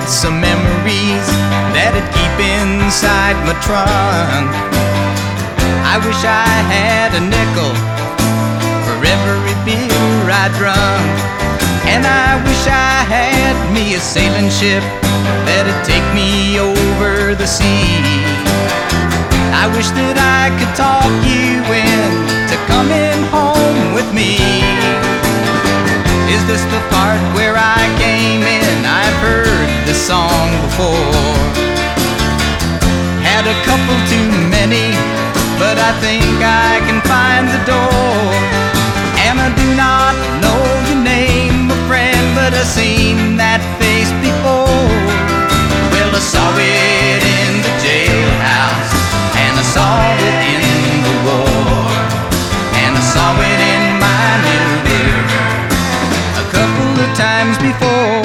had some memories that'd keep inside my trunk. I wish I had a nickel for every beer I drunk. And I wish I had me a sailing ship that'd take me over the sea. I wish that I could talk you into coming home with me. Is this the part where I came in? I've heard this song before. Had a couple too many, but I think I can find the door. And I do not know your name, my friend, but I've seen that face before. Well, I saw it in the jailhouse, and I saw it in the war, and I saw it in my mirror a couple of times before.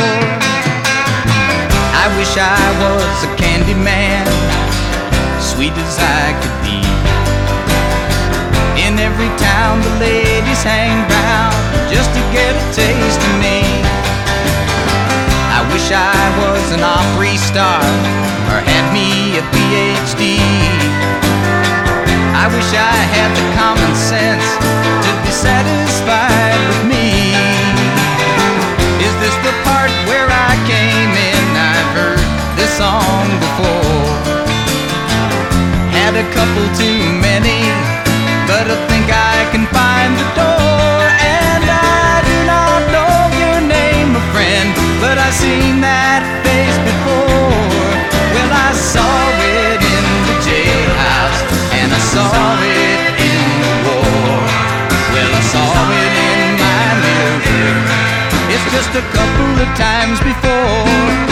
I wish I was a candy man, sweet as I could be. In every town the ladies hang round just to get a taste of me. I wish I was an Opry star or had me a PhD. I wish I had the common sense to be satisfied with me. Is this the part where I came in? I've heard this song before. Had a couple too many, but I think I can find the door. And I do not know your name, my friend, but I've seen that face before. Well, I saw it in the jailhouse, and I saw it in the war. Well, I saw it in my mirror, it's just a couple of times before.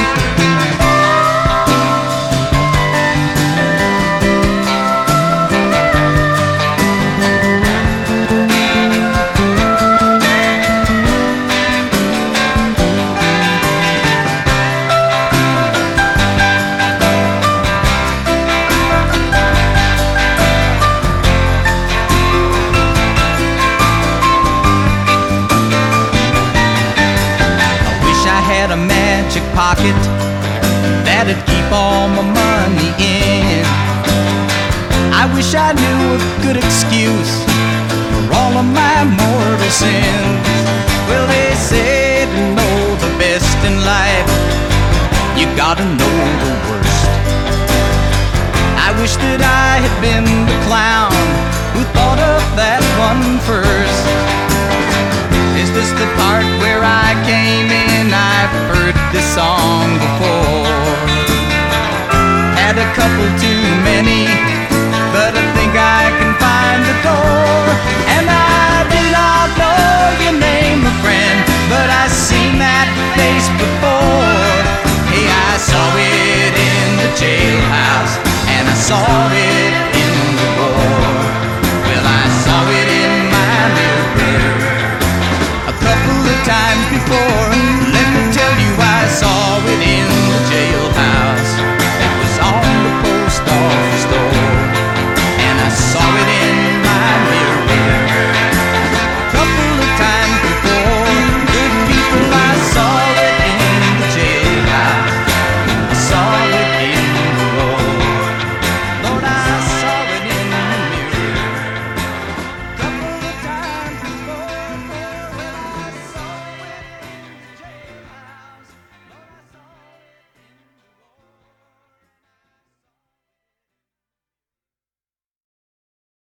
A magic pocket that'd keep all my money in. I wish I knew a good excuse for all of my mortal sins. Well, they say to know the best in life, you gotta know the worst. I wish that I had been the clown who thought of that one first. Is this the part where I came in? I've heard this song before. Had a couple too many, but I think I can find the door. And I do not know your name, my friend, but I've seen that face before. Hey, I saw it in the jailhouse, and I saw it in the war. Well, I saw it in my mirror a couple of times before.